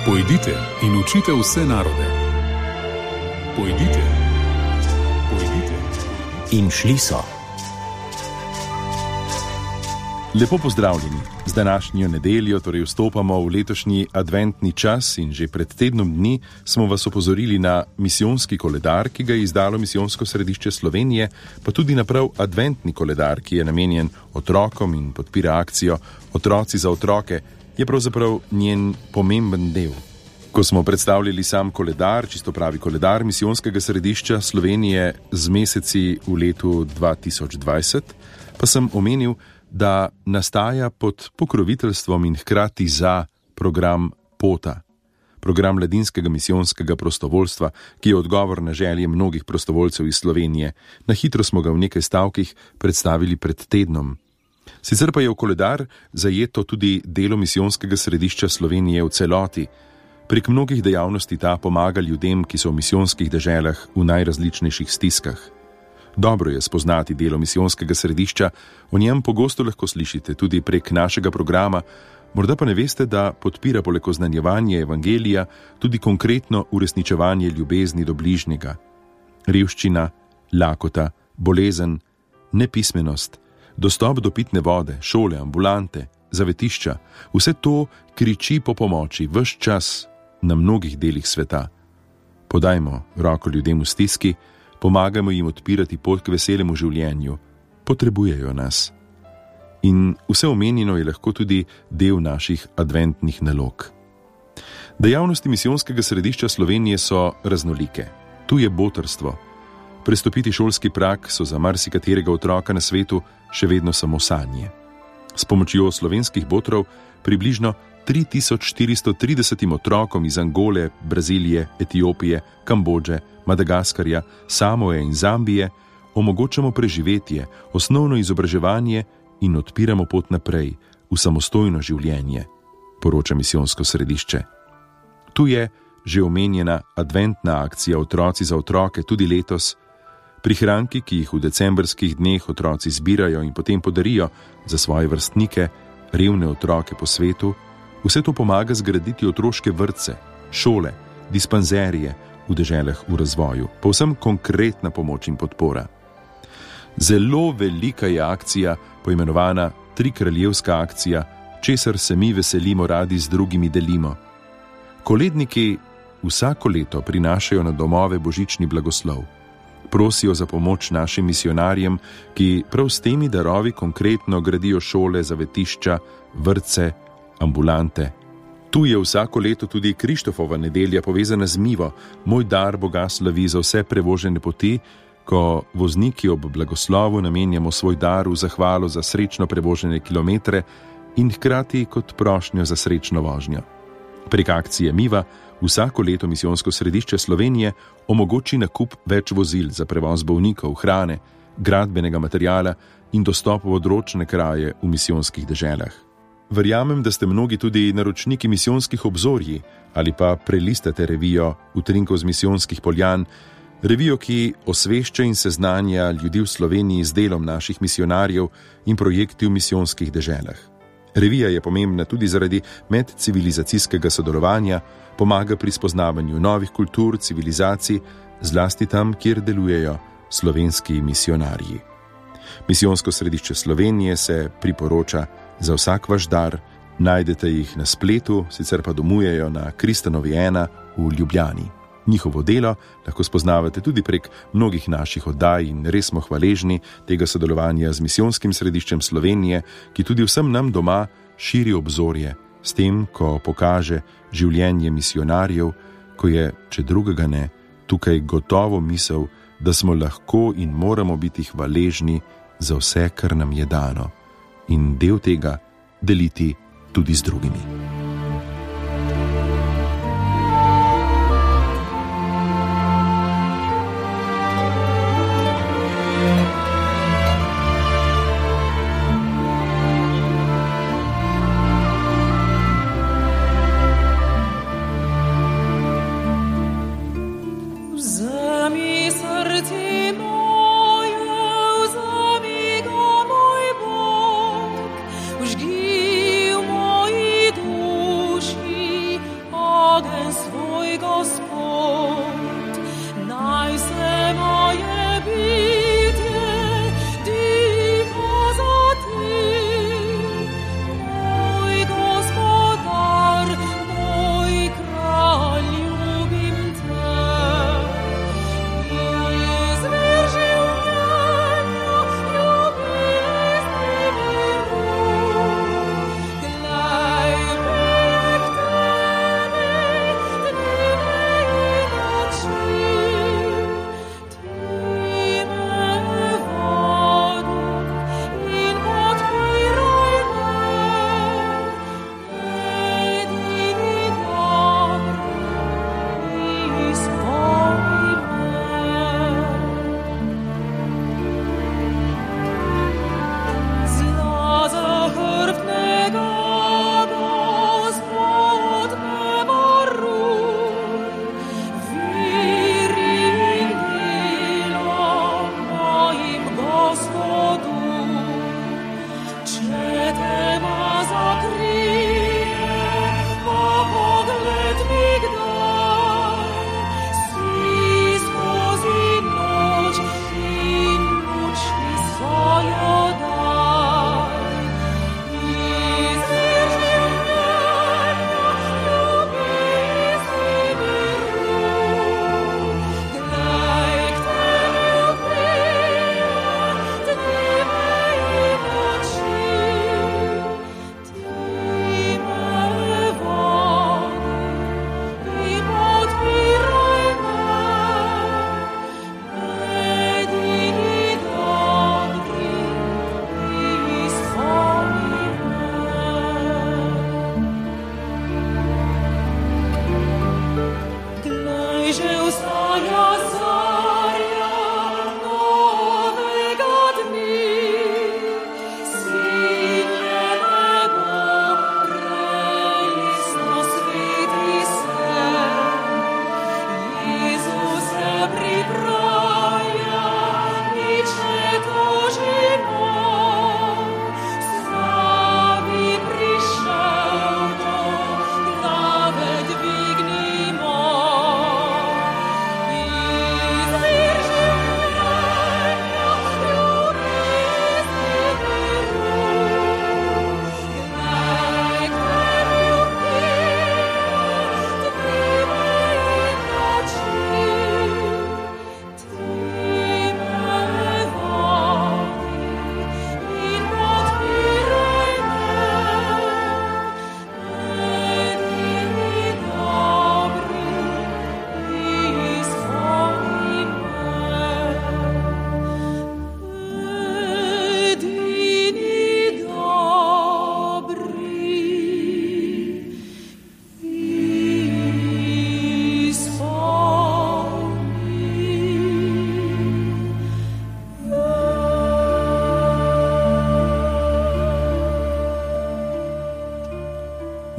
Pojdite in učite vse narode. Pojdite. In šli so. Lepo pozdravljeni. Z današnjo nedeljo torej vstopamo v letošnji adventni čas in že pred tednom dni smo vas opozorili na misijonski koledar, ki ga je izdalo Misijonsko središče Slovenije, pa tudi na prav adventni koledar, ki je namenjen otrokom in podpira akcijo Otroci za otroke, je pravzaprav njen pomemben del. Ko smo predstavljali sam koledar, čisto pravi koledar Misijonskega središča Slovenije z meseci v letu 2020, pa sem omenil, da nastaja pod pokroviteljstvom in hkrati za program POTA, program mladinskega misijonskega prostovoljstva, ki je odgovor na želje mnogih prostovoljcev iz Slovenije. Na hitro smo ga v nekaj stavkih predstavili pred tednom. Sicer pa je v koledar zajeto tudi delo Misijonskega središča Slovenije v celoti. Prek mnogih dejavnosti ta pomaga ljudem, ki so v misijonskih deželah v najrazličnejših stiskah. Dobro je spoznati delo Misijonskega središča, o njem pogosto lahko slišite tudi prek našega programa, morda pa ne veste, da podpira poleg oznanjevanja evangelija tudi konkretno uresničevanje ljubezni do bližnjega. Revščina, lakota, bolezen, nepismenost, dostop do pitne vode, šole, ambulante, zavetišča, vse to kriči po pomoči ves čas na mnogih delih sveta. Podajmo roko ljudem v stiski, pomagamo jim odpirati pot k veselemu življenju, potrebujejo nas. In vse omenjeno je lahko tudi del naših adventnih nalog. Dejavnosti Misijonskega središča Slovenije so raznolike. Tu je botrstvo. Prestopiti šolski prag so za marsikaterega otroka na svetu še vedno samo sanje. S pomočjo slovenskih botrov približno 3430 otrokom iz Angole, Brazilije, Etiopije, Kambodže, Madagaskarja, Samoe in Zambije omogočamo preživetje, osnovno izobraževanje in odpiramo pot naprej v samostojno življenje, poroča Misijonsko središče. Tu je že omenjena adventna akcija Otroci za otroke tudi letos. Prihranki, ki jih v decembrskih dneh otroci zbirajo in potem podarijo za svoje vrstnike, revne otroke po svetu, vse to pomaga zgraditi otroške vrtce, šole, dispanzerije v deželah v razvoju. Povsem konkretna pomoč in podpora. Zelo velika je akcija, poimenovana Trikraljevska akcija, česar se mi veselimo, radi z drugimi delimo. Koledniki vsako leto prinašajo na domove božični blagoslov. Prosijo za pomoč našim misionarjem, ki prav s temi darovi konkretno gradijo šole, zavetišča, vrtce, ambulante. Tu je vsako leto tudi Krištofova nedelja povezana z Mivo, moj dar Boga slavi za vse prevožene poti, ko vozniki ob blagoslovu namenjamo svoj dar v zahvalo za srečno prevožene kilometre in hkrati kot prošnjo za srečno vožnjo. Prek akcije Miva vsako leto Misijonsko središče Slovenije omogoči nakup več vozil za prevoz bolnikov, hrane, gradbenega materiala in dostop v odročne kraje v misijonskih deželah. Verjamem, da ste mnogi tudi naročniki misijonskih obzorji ali pa prelistate revijo Utrinkov z misijonskih poljan, revijo, ki osvešča in seznanja ljudi v Sloveniji z delom naših misionarjev in projekti v misijonskih deželah. Revija je pomembna tudi zaradi medcivilizacijskega sodelovanja, pomaga pri spoznavanju novih kultur, civilizacij, zlasti tam, kjer delujejo slovenski misionarji. Misijonsko središče Slovenije se priporoča za vsak vaš dar, najdete jih na spletu, sicer pa domujejo na Kristanovi 1 v Ljubljani. Njihovo delo lahko spoznavate tudi prek mnogih naših oddaj in res smo hvaležni tega sodelovanja z Misijonskim središčem Slovenije, ki tudi vsem nam doma širi obzorje s tem, ko pokaže življenje misionarjev, ko je, če drugega ne, tukaj gotovo misel, da smo lahko in moramo biti hvaležni za vse, kar nam je dano in del tega deliti tudi z drugimi. Už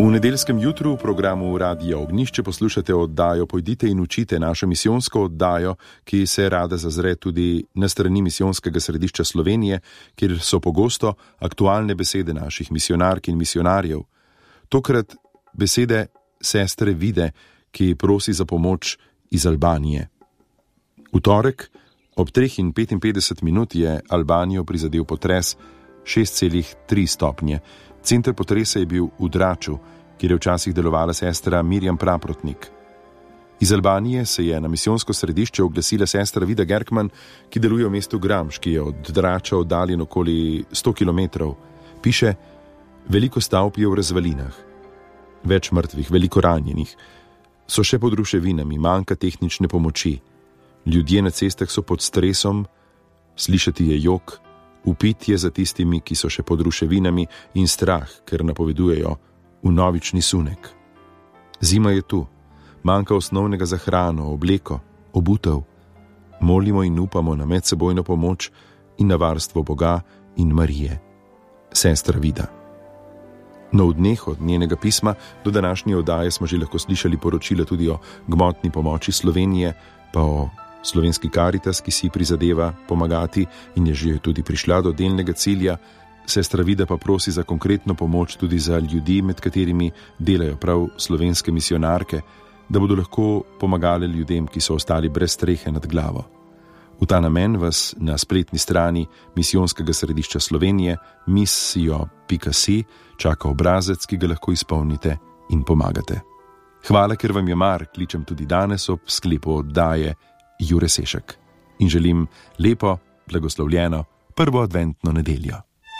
V nedeljskem jutru v programu Radia Ognjišče poslušate oddajo Pojdite in učite, našo misijonsko oddajo, ki se rada zazre tudi na strani Misijonskega središča Slovenije, kjer so pogosto aktualne besede naših misionark in misionarjev. Tokrat besede sestre Vide, ki prosi za pomoč iz Albanije. V torek ob 3:55 je Albanijo prizadel potres 6,3 stopnje. Center potresa je bil v Draču, kjer je včasih delovala sestra Mirjam Praprotnik. Iz Albanije se je na misijonsko središče oglasila sestra Vida Gerkman, ki deluje v mestu Gramš, ki je od Drača oddaljen okoli 100 km. Piše: veliko stavb je v razvalinah, več mrtvih, veliko ranjenih, so še pod ruševinami, manjka tehnične pomoči. Ljudje na cestah so pod stresom, slišati je jok, upit je za tistimi, ki so še pod ruševinami, in strah, ker napovedujejo vnovični sunek. Zima je tu, manjka osnovnega za hrano, obleko, obutev. Molimo in upamo na medsebojno pomoč in na varstvo Boga in Marije. Sestra Vida. No, v dneh od njenega pisma do današnje oddaje smo že lahko slišali poročila tudi o gmotni pomoči Slovenije, pa o Slovenski Karitas, ki si prizadeva pomagati in je že tudi prišla do delnega cilja. Sestra Vida pa prosi za konkretno pomoč tudi za ljudi, med katerimi delajo prav slovenske misionarke, da bodo lahko pomagale ljudem, ki so ostali brez strehe nad glavo. V ta namen vas na spletni strani Misijonskega središča Slovenije misijo.si čaka obrazec, ki ga lahko izpolnite in pomagate. Hvala, ker vam je mar, kličem tudi danes ob sklepu oddaje Jure Sešek in želim lepo, blagoslovljeno prvo adventno nedeljo.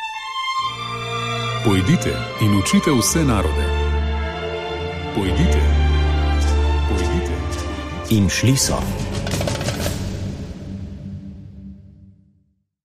Pojdite in učite vse narode. Pojdite. In šli so.